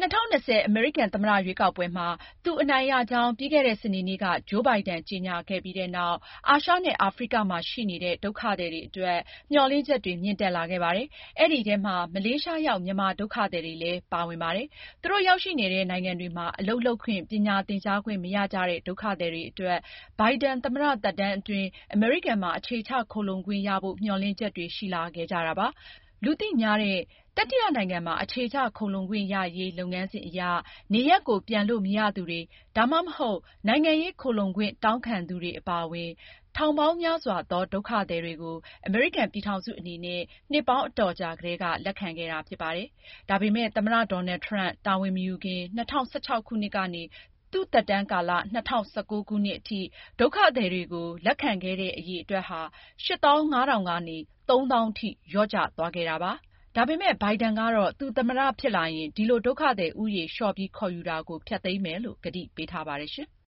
2020 အမေရိကန်သမ္မတရွေးကောက်ပွဲမှာ သူအနိုင်ရကြောင်း ပြီးခဲ့တဲ့ စနေနေ့က ဂျိုးဘိုင်ဒန် ကြေညာခဲ့ပြီးနောက် အာရှနဲ့ အာဖရိကမှာရှိနေတဲ့ ဒုက္ခသည်တွေအတွက် မျှော်လင့်ချက်တွေ မြင့်တက်လာခဲ့ပါတယ်။ အဲဒီထဲမှာ မလေးရှားရောက် မြန်မာဒုက္ခသည်တွေလည်း ပါဝင်ပါတယ်။ သူတို့ရောက်ရှိနေတဲ့ နိုင်ငံတွေမှာ အလုပ်လုပ်ခွင့်၊ ပညာသင်ကြားခွင့် မရကြတဲ့ ဒုက္ခသည်တွေအတွက် ဘိုင်ဒန်သမ္မတသက်တမ်းအတွင်း အမေရိကန်မှာ အခြေချခိုလှုံခွင့်ရဖို့ မျှော်လင့်ချက်တွေ ရှိလာခဲ့ကြတာပါ။ လူသိများတဲ့ တတိယနိုင်ငံမှာ အခြေချခိုလှုံခွင့်ရရေး လုပ်ငန်းစဉ်အရ နေရပ်ကိုပြန်လို့မရသူတွေ၊ ဒါမှမဟုတ် နိုင်ငံရေးခိုလှုံခွင့် တောင်းခံသူတွေအပါအဝင် ထောင်ပေါင်းများစွာသော ဒုက္ခသည်တွေကို အမေရိကန်ပြည်ထောင်စုအနေနဲ့ နှစ်ပေါင်းအတော်ကြာကတည်းက လက်ခံခဲ့တာဖြစ်ပါတယ်။ ဒါပေမယ့် သမ္မတ Donald Trump တာဝန်မယူခင် ၂၀၁၆ ခုနှစ်ကနေ သူ့သက်တမ်းကာလ ၂၀၁၉ ခုနှစ်အထိ ဒုက္ခသည်တွေကို လက်ခံခဲ့တဲ့ အရေအတွက်ဟာ ၈၅,၀၀၀ ကနေ ၃၀,၀၀၀ ထိ လျော့ကျသွားခဲ့တာပါ။ ဒါပေမယ့် ဘိုင်ဒန်ကတော့ သူသမ္မတဖြစ်လာရင် ဒီလို ဒုက္ခသည်ဦးရေ လျှော့ပြီးခေါ်ယူတာကို ဖျက်သိမ်းမယ်လို့ ကတိပေးထားပါတယ်။